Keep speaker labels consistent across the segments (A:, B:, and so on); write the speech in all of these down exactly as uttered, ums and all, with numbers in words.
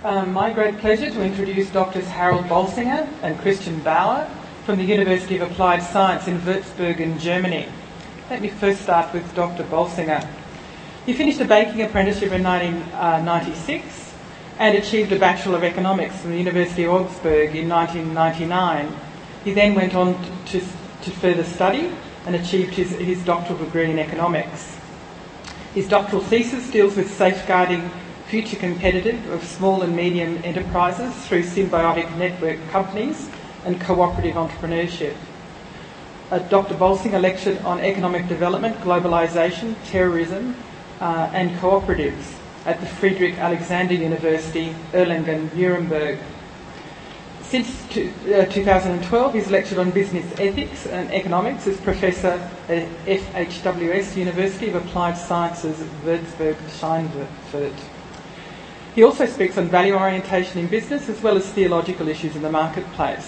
A: um, my great pleasure to introduce Doctors Harold Bolsinger and Christian Bauer from the University of Applied Science in Würzburg in Germany. Let me first start with Doctor Bolsinger. He finished a baking apprenticeship in nineteen ninety-six and achieved a Bachelor of Economics from the University of Augsburg in nineteen ninety-nine. He then went on to, to further study and achieved his, his doctoral degree in economics. His doctoral thesis deals with safeguarding future competitive of small and medium enterprises through symbiotic network companies and cooperative entrepreneurship. Uh, Doctor Bolsinger lectured on economic development, globalisation, terrorism uh, and cooperatives at the Friedrich Alexander University, Erlangen, Nuremberg. Since two, uh, two thousand twelve, he's lectured on business ethics and economics as Professor at F H W S University of Applied Sciences, Würzburg-Scheinfurt. He also speaks on value orientation in business as well as theological issues in the marketplace.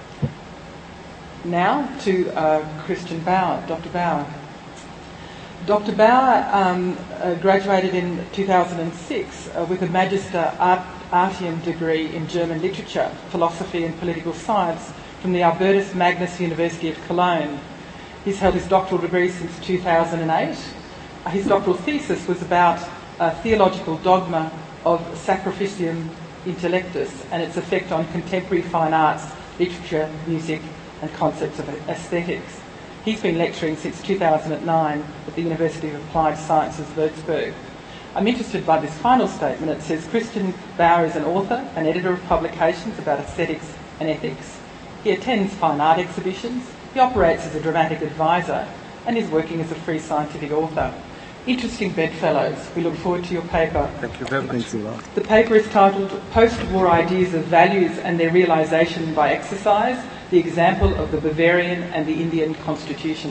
A: Now to uh, Christian Bauer, Doctor Bauer. Doctor Bauer um, uh, graduated in two thousand six uh, with a Magister Art, Artium degree in German literature, philosophy and political science from the Albertus Magnus University of Cologne. He's held his doctoral degree since two thousand eight. Uh, his doctoral thesis was about uh, theological dogma of Sacrificium Intellectus and its effect on contemporary fine arts, literature, music and concepts of aesthetics. He's been lecturing since two thousand nine at the University of Applied Sciences, Würzburg. I'm interested by this final statement. It says, Christian Bauer is an author and editor of publications about aesthetics and ethics. He attends fine art exhibitions, he operates as a dramatic advisor and is working as a free scientific author. Interesting bedfellows. We look forward to your paper.
B: Thank you very much. Thanks a lot.
A: The paper is titled Post-War Ideas of Values and Their Realisation by Exercise, the Example of the Bavarian and the Indian Constitution.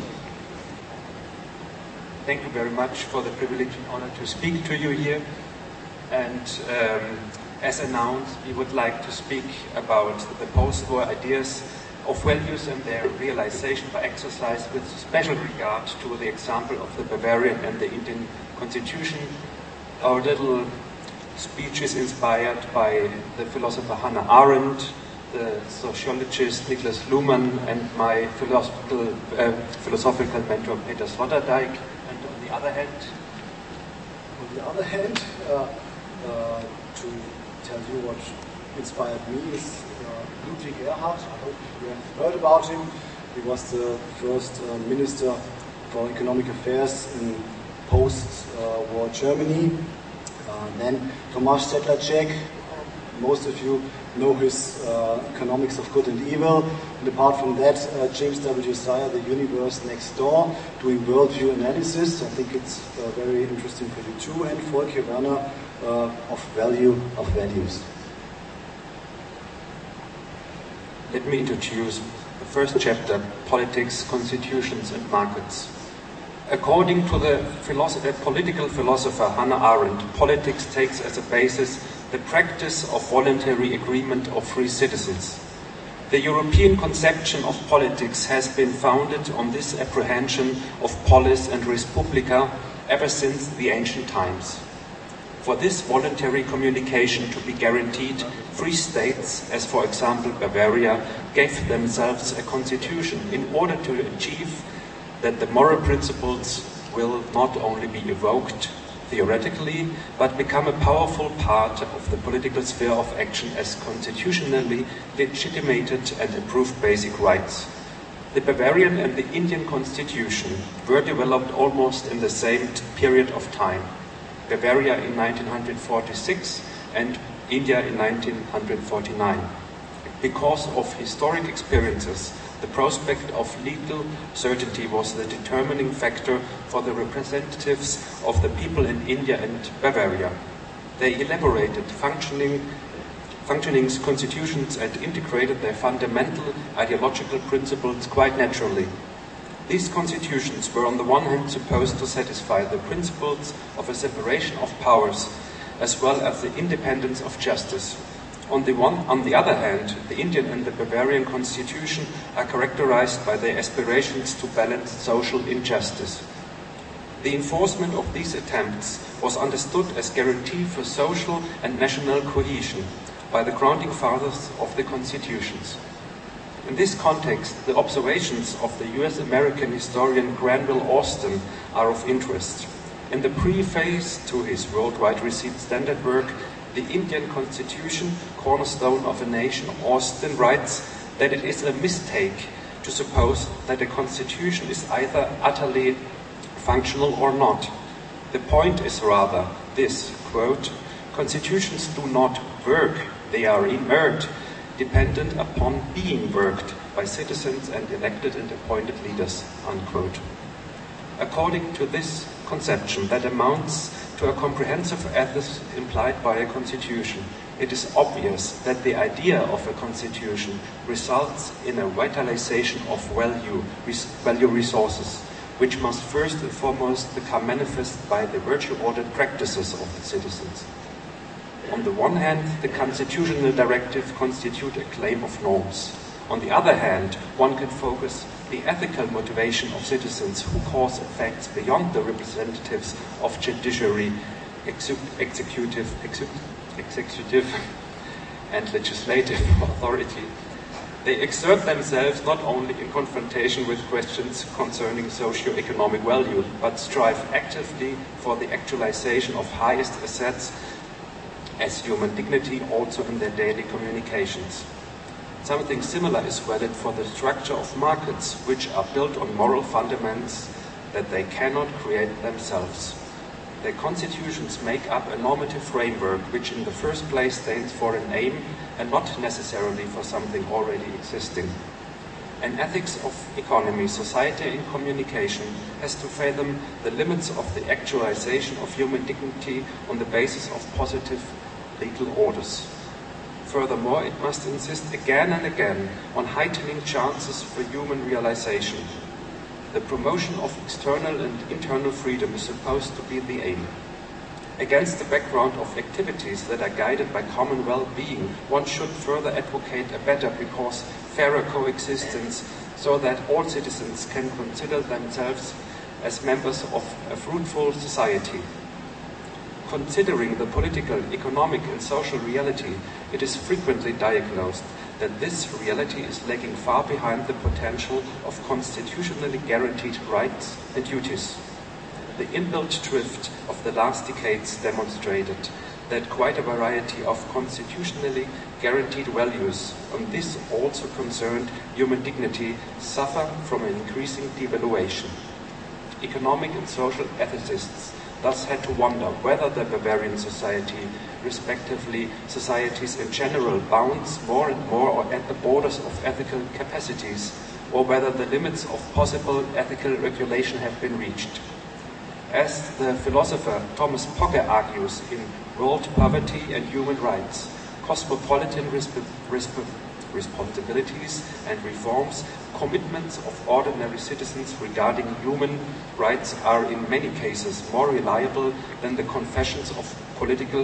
C: Thank you very much for the privilege and honor to speak to you here. And um, as announced, we would like to speak about the post-war ideas of values and their realization by exercise with special regard to the example of the Bavarian and the Indian Constitution. Our little speech is inspired by the philosopher Hannah Arendt, the sociologist Niklas Luhmann, and my philosophical, uh, philosophical mentor Peter Sloterdijk. And on the other hand,
D: on the other hand, uh, uh, to tell you what inspired me is uh, Ludwig Erhard. I hope you have heard about him. He was the first uh, Minister for Economic Affairs in post-war uh, Germany. Uh, then Tomáš Sedláček. Most of you know his uh, Economics of Good and Evil. And apart from that, uh, James W. Sire, The Universe Next Door, doing worldview analysis. I think it's uh, very interesting for you too. And Folke Werner uh, of Value of Values.
C: Let me introduce the first chapter, Politics, Constitutions and Markets. According to the philosopher, political philosopher Hannah Arendt, politics takes as a basis the practice of voluntary agreement of free citizens. The European conception of politics has been founded on this apprehension of polis and res publica ever since the ancient times. For this voluntary communication to be guaranteed, free states, as for example Bavaria, gave themselves a constitution in order to achieve that the moral principles will not only be evoked theoretically, but become a powerful part of the political sphere of action as constitutionally legitimated and approved basic rights. The Bavarian and the Indian constitution were developed almost in the same period of time. Bavaria in nineteen forty-six and India in nineteen forty-nine. Because of historic experiences, the prospect of legal certainty was the determining factor for the representatives of the people in India and Bavaria. They elaborated functioning, functioning constitutions and integrated their fundamental ideological principles quite naturally. These constitutions were on the one hand supposed to satisfy the principles of a separation of powers as well as the independence of justice. On the, one, on the other hand, the Indian and the Bavarian constitution are characterized by their aspirations to balance social injustice. The enforcement of these attempts was understood as guarantee for social and national cohesion by the grounding fathers of the constitutions. In this context, the observations of the U S American historian Granville Austin are of interest. In the preface to his worldwide received standard work, The Indian Constitution, Cornerstone of a Nation, Austin writes that it is a mistake to suppose that a constitution is either utterly functional or not. The point is rather this, quote, "Constitutions do not work, they are inert, dependent upon being worked by citizens and elected and appointed leaders," unquote. According to this conception that amounts to a comprehensive ethos implied by a constitution, it is obvious that the idea of a constitution results in a vitalization of value, res value resources, which must first and foremost become manifest by the virtue-ordered practices of the citizens. On the one hand, the constitutional directive constitute a claim of norms. On the other hand, one can focus the ethical motivation of citizens who cause effects beyond the representatives of judiciary, exu executive, exu executive and legislative authority. They exert themselves not only in confrontation with questions concerning socio-economic value, but strive actively for the actualization of highest assets as human dignity also in their daily communications. Something similar is valid for the structure of markets, which are built on moral fundamentals that they cannot create themselves. Their constitutions make up a normative framework which in the first place stands for an aim and not necessarily for something already existing. An ethics of economy, society and communication has to fathom the limits of the actualization of human dignity on the basis of positive legal orders. Furthermore, it must insist again and again on heightening chances for human realization. The promotion of external and internal freedom is supposed to be the aim. Against the background of activities that are guided by common well-being, one should further advocate a better because fairer coexistence so that all citizens can consider themselves as members of a fruitful society. Considering the political, economic and social reality, it is frequently diagnosed that this reality is lagging far behind the potential of constitutionally guaranteed rights and duties. The inbuilt drift of the last decades demonstrated that quite a variety of constitutionally guaranteed values, and this also concerned human dignity, suffer from an increasing devaluation. Economic and social ethicists thus had to wonder whether the Bavarian society, respectively societies in general, bounds more and more at the borders of ethical capacities, or whether the limits of possible ethical regulation have been reached. As the philosopher Thomas Pogge argues in World Poverty and Human Rights, cosmopolitan resp resp responsibilities and reforms, commitments of ordinary citizens regarding human rights are in many cases more reliable than the confessions of political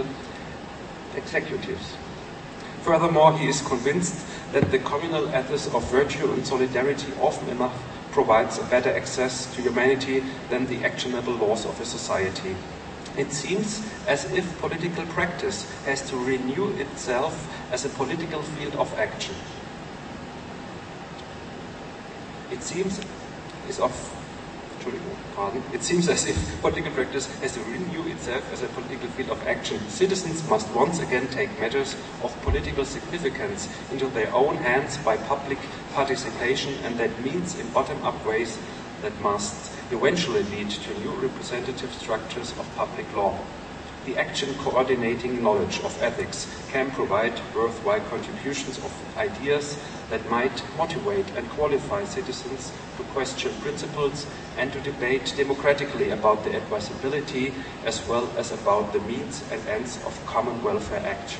C: executives. Furthermore, he is convinced that the communal ethos of virtue and solidarity often enough provides a better access to humanity than the actionable laws of a society. It seems as if political practice has to renew itself as a political field of action. It seems is of pardon. It seems as if political practice has to renew itself as a political field of action. Citizens must once again take matters of political significance into their own hands by public participation, and that means in bottom-up ways that must eventually lead to new representative structures of public law. The action coordinating knowledge of ethics can provide worthwhile contributions of ideas that might motivate and qualify citizens to question principles and to debate democratically about the advisability as well as about the means and ends of common welfare action.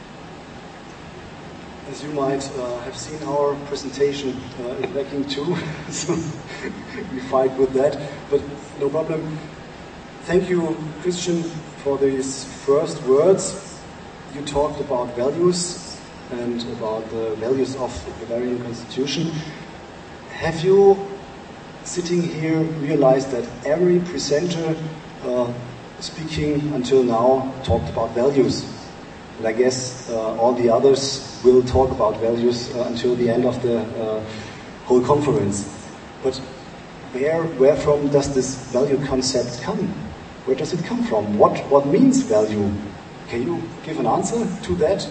D: As you might uh, have seen our presentation uh, in backing too, so we fight with that, but no problem. Thank you, Christian, for these first words. You talked about values and about the values of the Bavarian Constitution. Have you sitting here realized that every presenter uh, speaking until now talked about values. And I guess uh, all the others will talk about values uh, until the end of the uh, whole conference. But where, where from does this value concept come? Where does it come from? What, what means value? Can you give an answer to that?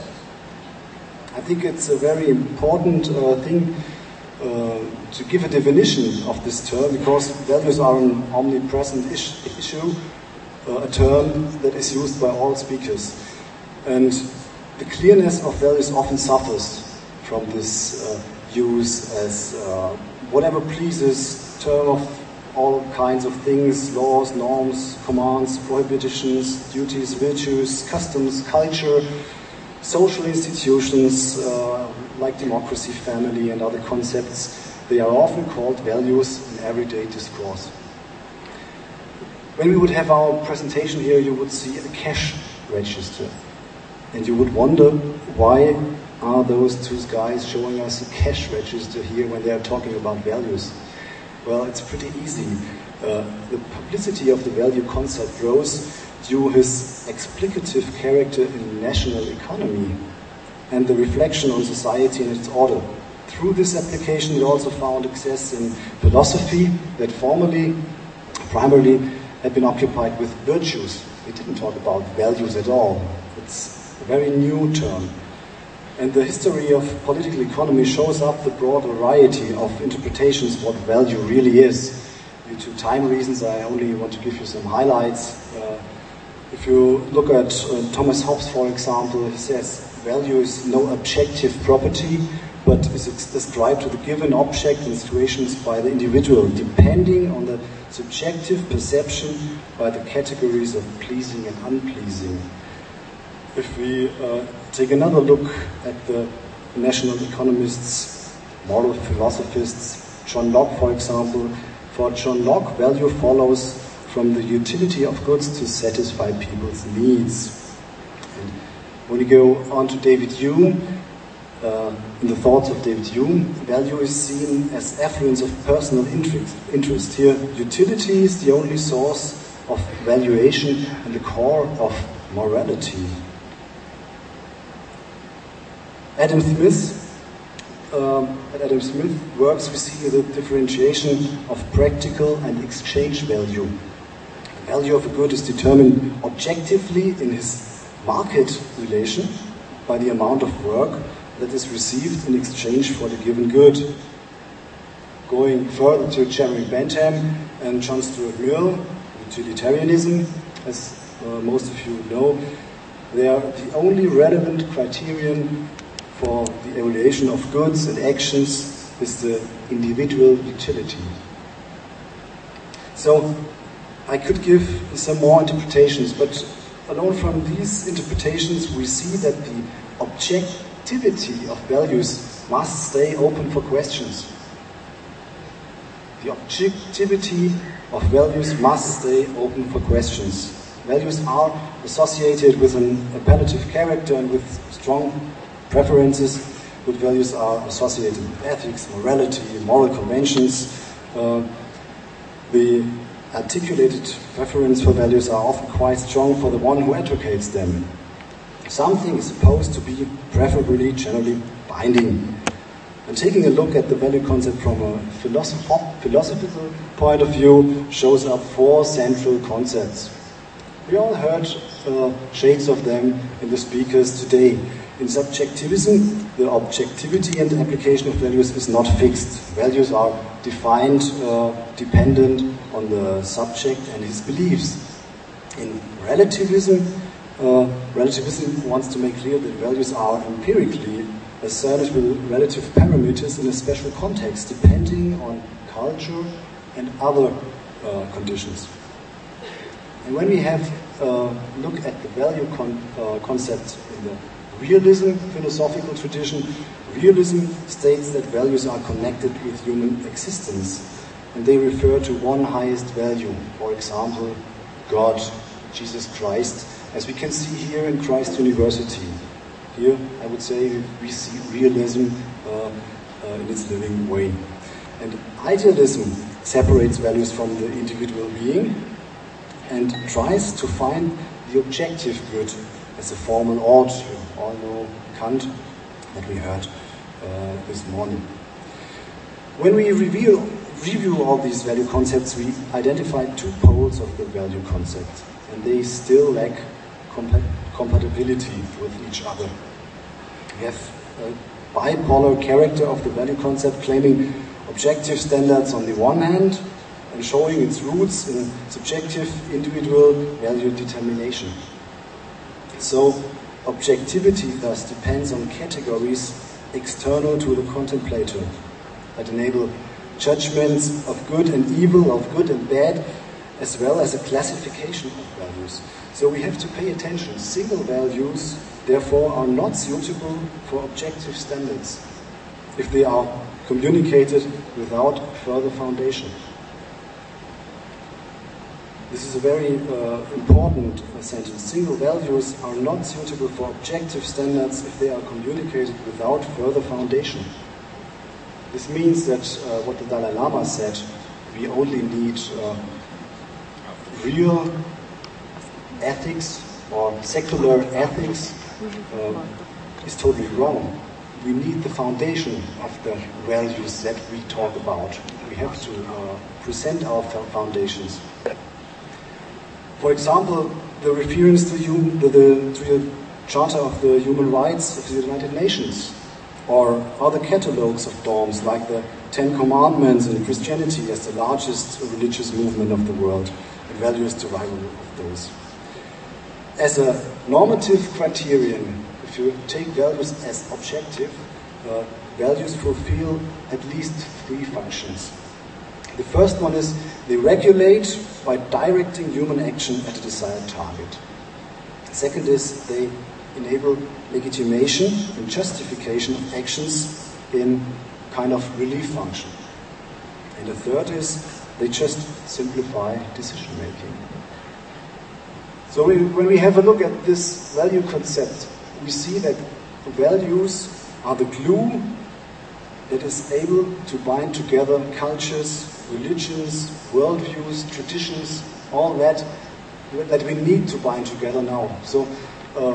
D: I think it's a very important uh, thing uh, to give a definition of this term, because values are an omnipresent ish issue, uh, a term that is used by all speakers. And the clearness of values often suffers from this uh, use as uh, whatever pleases, term of all kinds of things, laws, norms, commands, prohibitions, duties, virtues, customs, culture, social institutions uh, like democracy, family, and other concepts. They are often called values in everyday discourse. When we would have our presentation here, you would see a cash register. And you would wonder, why are those two guys showing us a cash register here when they are talking about values? Well, it's pretty easy. Uh, the publicity of the value concept grows due to his explicative character in national economy and the reflection on society and its order. Through this application, it also found access in philosophy that formerly, primarily, had been occupied with virtues. We didn't talk about values at all. It's a very new term. And the history of political economy shows up the broad variety of interpretations what value really is. Due to time reasons, I only want to give you some highlights. Uh, if you look at uh, Thomas Hobbes, for example, he says value is no objective property, but is described to the given object and situations by the individual, depending on the subjective perception by the categories of pleasing and unpleasing. If we uh, take another look at the national economists, moral philosophists, John Locke, for example, for John Locke, value follows from the utility of goods to satisfy people's needs. And when you go on to David Hume, uh, in the thoughts of David Hume, value is seen as affluence of personal interest. interest. Here, utility is the only source of valuation and the core of morality. Adam Smith, um, at Adam Smith works, we see the differentiation of practical and exchange value. The value of a good is determined objectively in his market relation by the amount of work that is received in exchange for the given good. Going further to Jeremy Bentham and John Stuart Mill, utilitarianism, as uh, most of you know, they are the only relevant criterion for the evaluation of goods and actions is the individual utility. So I could give some more interpretations, but alone from these interpretations we see that the objectivity of values must stay open for questions. The objectivity of values must stay open for questions. Values are associated with an appellative character and with strong preferences. Good values are associated with ethics, morality, moral conventions. Uh, the articulated preference for values are often quite strong for the one who advocates them. Something is supposed to be preferably generally binding. And taking a look at the value concept from a philosoph- philosophical point of view shows up four central concepts. We all heard uh, shades of them in the speakers today. In subjectivism, the objectivity and application of values is not fixed. Values are defined, uh, dependent on the subject and his beliefs. In relativism, uh, relativism wants to make clear that values are empirically asserted with relative parameters in a special context, depending on culture and other uh, conditions. And when we have a uh, look at the value con- uh, concept in the realism philosophical tradition, realism states that values are connected with human existence, and they refer to one highest value, for example, God, Jesus Christ, as we can see here in Christ University. Here, I would say, we see realism uh, uh, in its living way. And idealism separates values from the individual being and tries to find the objective good as a formal ought. You all know Kant that we heard uh, this morning. When we review, review all these value concepts, we identify two poles of the value concept, and they still lack compa compatibility with each other. We have a bipolar character of the value concept, claiming objective standards on the one hand and showing its roots in subjective individual value determination. So objectivity thus depends on categories external to the contemplator that enable judgments of good and evil, of good and bad, as well as a classification of values. So we have to pay attention. Single values, therefore, are not suitable for objective standards if they are communicated without further foundation. This is a very uh, important uh, sentence. Single values are not suitable for objective standards if they are communicated without further foundation. This means that uh, what the Dalai Lama said, we only need uh, real ethics or secular ethics, uh, is totally wrong. We need the foundation of the values that we talk about. We have to uh, present our foundations. For example, the reference to, you, to, the, to the Charter of the Human Rights of the United Nations, or other catalogues of norms like the Ten Commandments in Christianity as the largest religious movement of the world, and values derived of those. As a normative criterion, if you take values as objective, uh, values fulfill at least three functions. The first one is they regulate by directing human action at a desired target. The second is they enable legitimation and justification of actions in kind of relief function. And the third is they just simplify decision making. So we, when we have a look at this value concept, we see that values are the glue that is able to bind together cultures, religions, worldviews, traditions, all that that we need to bind together now. So uh,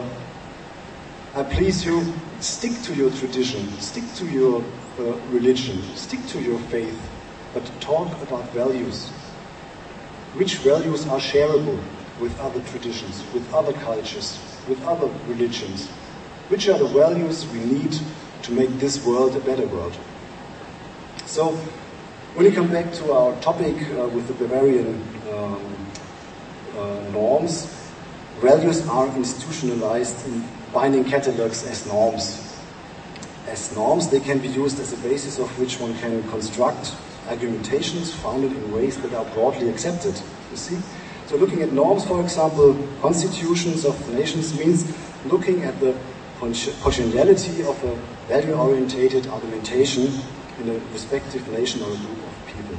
D: I please you, stick to your tradition, stick to your uh, religion, stick to your faith, but talk about values. Which values are shareable with other traditions, with other cultures, with other religions? Which are the values we need to make this world a better world? So, when we come back to our topic uh, with the Bavarian um, uh, norms, values are institutionalized in binding catalogues as norms. As norms, they can be used as a basis of which one can construct argumentations founded in ways that are broadly accepted. You see? So looking at norms, for example, constitutions of nations means looking at the potentiality of a value-orientated argumentation in a respective nation or a group of people.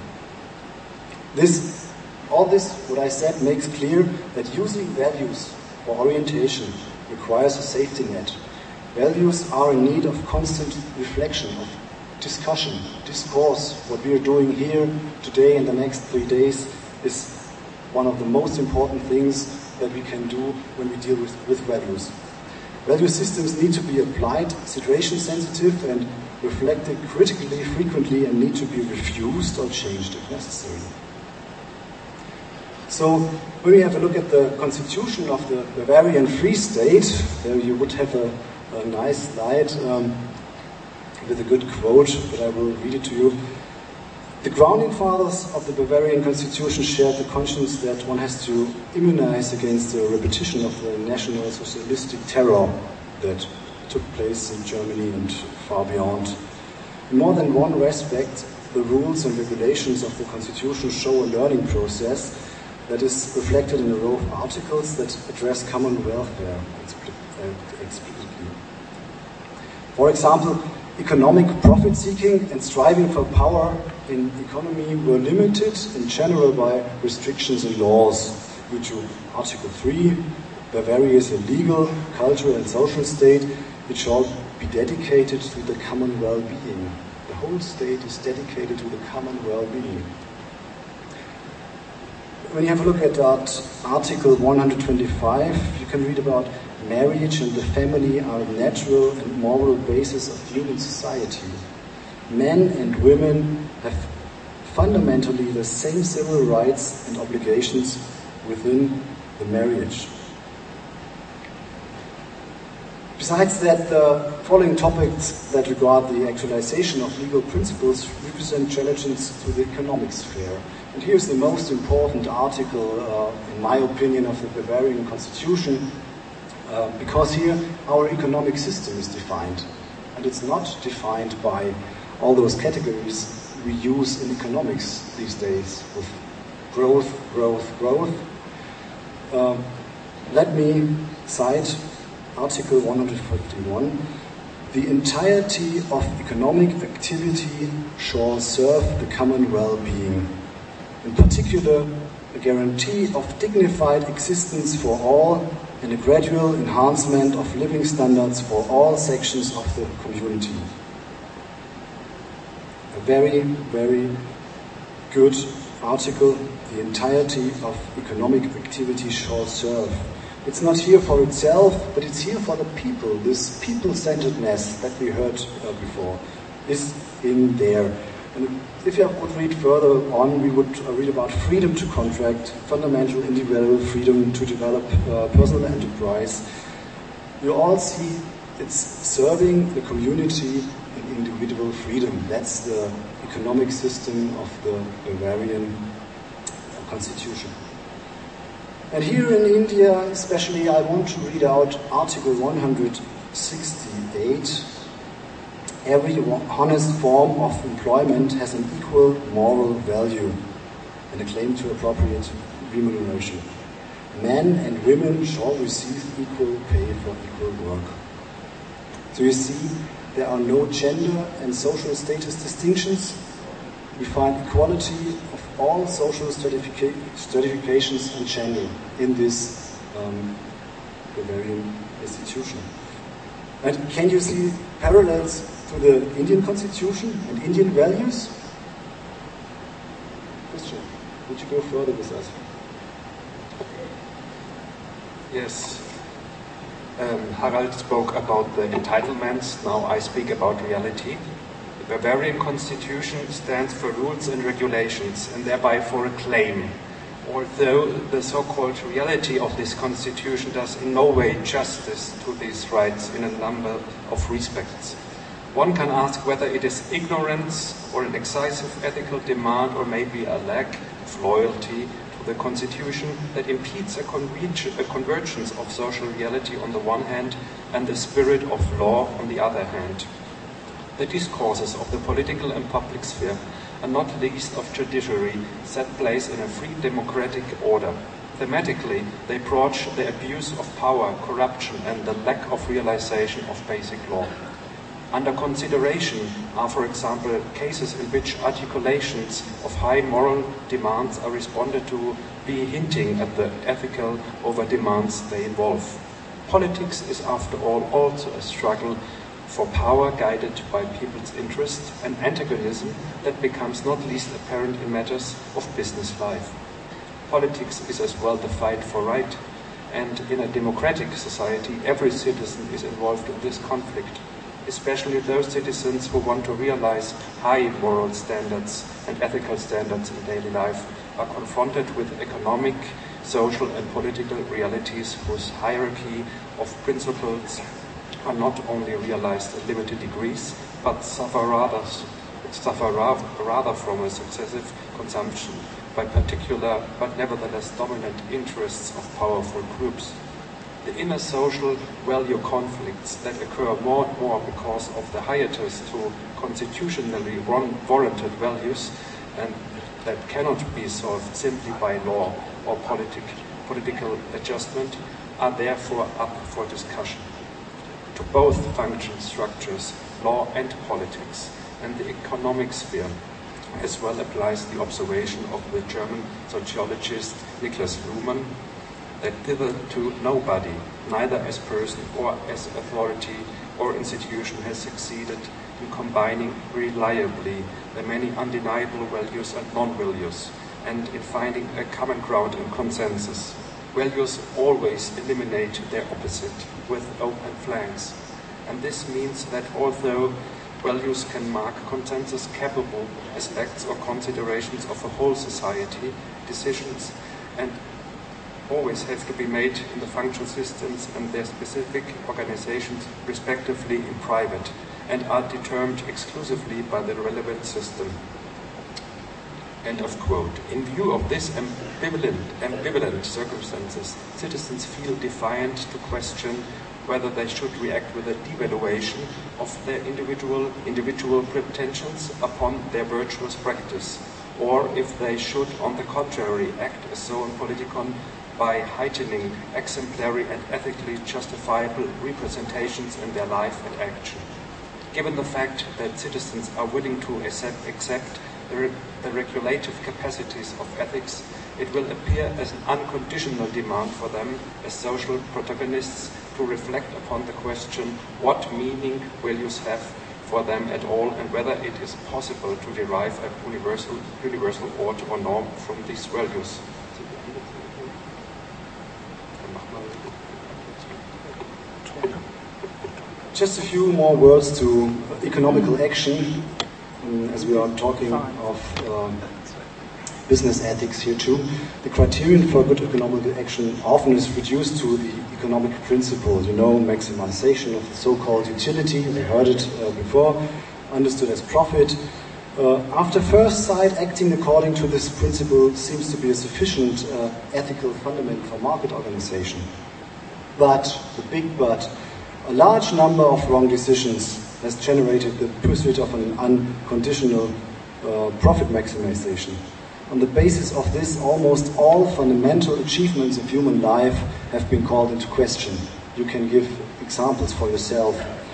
D: This, all this, what I said, makes clear that using values for orientation requires a safety net. Values are in need of constant reflection, of discussion, discourse. What we are doing here today and the next three days is one of the most important things that we can do when we deal with, with values. Value systems need to be applied, situation sensitive and reflected critically, frequently, and need to be refused or changed if necessary. So, when we have a look at the constitution of the Bavarian Free State, there you would have a, a nice slide um, with a good quote, but I will read it to you. The grounding fathers of the Bavarian constitution shared the conscience that one has to immunize against the repetition of the national socialistic terror that took place in Germany and far beyond. In more than one respect, the rules and regulations of the constitution show a learning process that is reflected in a row of articles that address common welfare explicitly. For example, economic profit-seeking and striving for power in economy were limited in general by restrictions in laws, due to Article three, Bavaria is a legal, cultural and social state which shall be dedicated to the common well-being. The whole state is dedicated to the common well-being. when you have a look at that Article one hundred twenty-five, you can read about marriage and the family are a natural and moral basis of human society. Men and women have fundamentally the same civil rights and obligations within the marriage. Besides that, the following topics that regard the actualization of legal principles represent challenges to the economic sphere. And here's the most important article, uh, in my opinion, of the Bavarian Constitution, uh, because here our economic system is defined. And it's not defined by all those categories we use in economics these days, with growth, growth, growth. Uh, let me cite Article one hundred fifty-one. The entirety of economic activity shall serve the common well-being. In particular, a guarantee of dignified existence for all and a gradual enhancement of living standards for all sections of the community. A very, very good article. The entirety of economic activity shall serve. It's not here for itself, but it's here for the people. This people-centeredness that we heard uh, before is in there. And if you would read further on, we would uh, read about freedom to contract, fundamental individual freedom to develop uh, personal enterprise. You all see it's serving the community and individual freedom. That's the economic system of the Bavarian Constitution. And here in India, especially, I want to read out Article one hundred sixty-eight. Every honest form of employment has an equal moral value and a claim to appropriate remuneration. Men and women shall receive equal pay for equal work. So you see, there are no gender and social status distinctions. We find equality of all social stratifica stratifications and gender in this um, Bavarian institution. And can you see parallels to the Indian constitution and Indian values? Christian, would you go further with us?
C: Yes. Um, Harald spoke about the entitlements, now I speak about reality. The Bavarian Constitution stands for rules and regulations, and thereby for a claim. Although the so-called reality of this constitution does in no way justice to these rights in a number of respects. One can ask whether it is ignorance or an excessive ethical demand or maybe a lack of loyalty to the constitution that impedes a, a convergence of social reality on the one hand and the spirit of law on the other hand. The discourses of the political and public sphere, and not least of judiciary, set place in a free democratic order. Thematically, they broach the abuse of power, corruption, and the lack of realization of basic law. Under consideration are, for example, cases in which articulations of high moral demands are responded to, be hinting at the ethical over demands they involve. Politics is, after all, also a struggle for power guided by people's interest, and antagonism that becomes not least apparent in matters of business life. Politics is as well the fight for right, and in a democratic society, every citizen is involved in this conflict, especially those citizens who want to realize high moral standards and ethical standards in daily life are confronted with economic, social, and political realities whose hierarchy of principles are not only realized in limited degrees, but suffer rather, suffer rather from a successive consumption by particular, but nevertheless dominant interests of powerful groups. The inner social value conflicts that occur more and more because of the hiatus to constitutionally warranted values, and that cannot be solved simply by law or politic, political adjustment, are therefore up for discussion. To both function structures, law and politics, and the economic sphere, as well applies the observation of the German sociologist Niklas Luhmann, that hitherto nobody, neither as person or as authority or institution, has succeeded in combining reliably the many undeniable values and non-values, and in finding a common ground and consensus. Values always eliminate their opposite with open flanks. And this means that although values can mark consensus capable aspects or considerations of a whole society, decisions and always have to be made in the functional systems and their specific organizations respectively in private, and are determined exclusively by the relevant system. End of quote. In view of this ambivalent, ambivalent circumstances, citizens feel defiant to question whether they should react with a devaluation of their individual, individual pretensions upon their virtuous practice, or if they should, on the contrary, act as so in Politikon by heightening exemplary and ethically justifiable representations in their life and action. Given the fact that citizens are willing to accept, accept the, re the regulative capacities of ethics, it will appear as an unconditional demand for them as social protagonists to reflect upon the question what meaning values have for them at all, and whether it is possible to derive a universal, universal order or norm from these values.
D: Just a few more words to economical action, um, as we are talking of um, business ethics here too. The criterion for good economical action often is reduced to the economic principle, you know, maximization of the so-called utility, we heard it uh, before, understood as profit. Uh, after first sight, acting according to this principle seems to be a sufficient uh, ethical fundament for market organization. But, the big but, a large number of wrong decisions has generated the pursuit of an unconditional uh, profit maximization. On the basis of this, almost all fundamental achievements of human life have been called into question. You can give examples for yourself.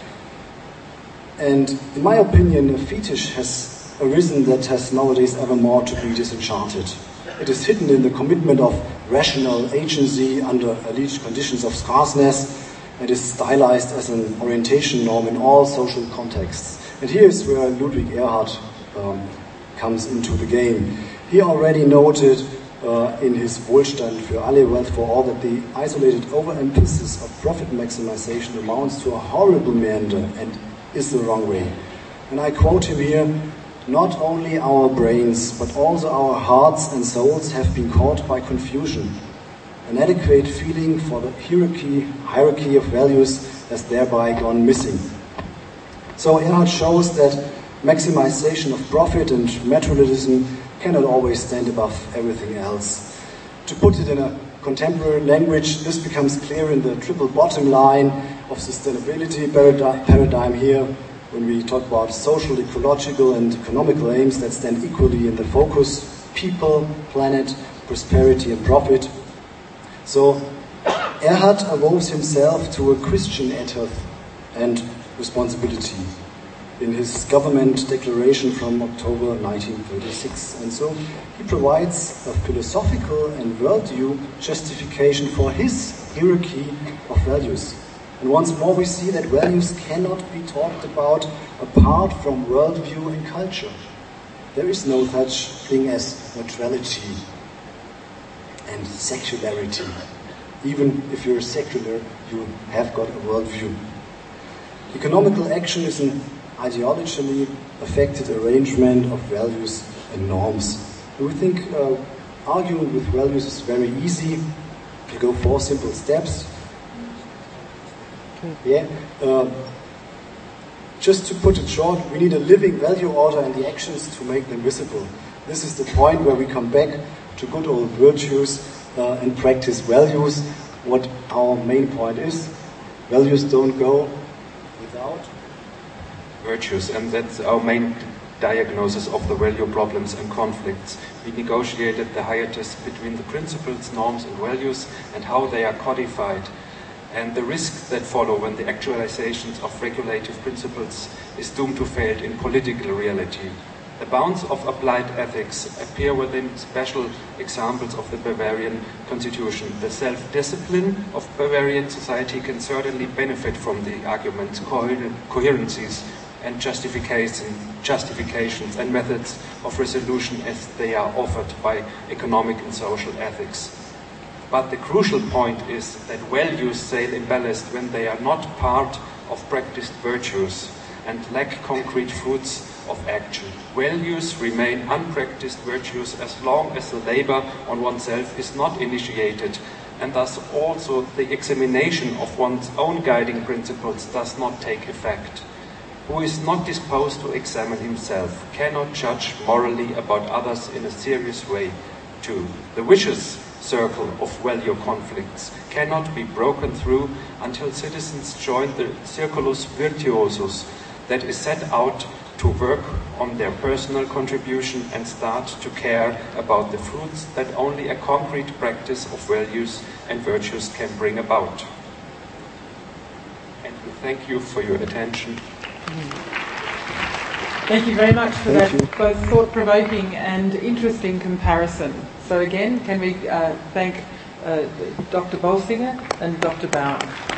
D: And in my opinion, a fetish has arisen that has nowadays ever more to be disenchanted. It is hidden in the commitment of rational agency under alleged conditions of scarceness, and is stylized as an orientation norm in all social contexts. And here is where Ludwig Erhard um, comes into the game. He already noted uh, in his Wohlstand für alle, Wealth for all, that the isolated overemphasis of profit maximization amounts to a horrible meander and is the wrong way. And I quote him here, "Not only our brains, but also our hearts and souls have been caught by confusion. An adequate feeling for the hierarchy, hierarchy of values has thereby gone missing." So Erhard shows that maximization of profit and materialism cannot always stand above everything else. To put it in a contemporary language, this becomes clear in the triple bottom line of sustainability paradi- paradigm here, when we talk about social, ecological and economical aims that stand equally in the focus: people, planet, prosperity and profit. So Erhard avows himself to a Christian ethos and responsibility in his government declaration from October nineteen thirty-six. And so he provides a philosophical and worldview justification for his hierarchy of values. And once more we see that values cannot be talked about apart from worldview and culture. There is no such thing as neutrality and secularity. Even if you're secular, you have got a worldview. Economical action is an ideologically affected arrangement of values and norms. And we think uh, arguing with values is very easy. You go four simple steps. Yeah. Uh, just to put it short, we need a living value order and the actions to make them visible. This is the point where we come back to good old virtues uh, and practice values. What our main point is, values don't go without
C: virtues, and that's our main diagnosis of the value problems and conflicts. We negotiated the hiatus between the principles, norms and values and how they are codified, and the risks that follow when the actualizations of regulative principles is doomed to fail in political reality. The bounds of applied ethics appear within special examples of the Bavarian constitution. The self-discipline of Bavarian society can certainly benefit from the argument's coherencies and justification, justifications and methods of resolution as they are offered by economic and social ethics. But the crucial point is that values sail imbalanced when they are not part of practiced virtues and lack concrete fruits of action. Values remain unpracticed virtues as long as the labor on oneself is not initiated, and thus also the examination of one's own guiding principles does not take effect. Who is not disposed to examine himself cannot judge morally about others in a serious way too. The vicious circle of value conflicts cannot be broken through until citizens join the circulus virtuosus that is set out to work on their personal contribution and start to care about the fruits that only a concrete practice of values and virtues can bring about. And we thank you for your attention.
A: Thank you very much for
D: Thank
A: that
D: you.
A: both thought-provoking and interesting comparison. So again, can we uh, thank uh, Doctor Bolsinger and Doctor Bauer.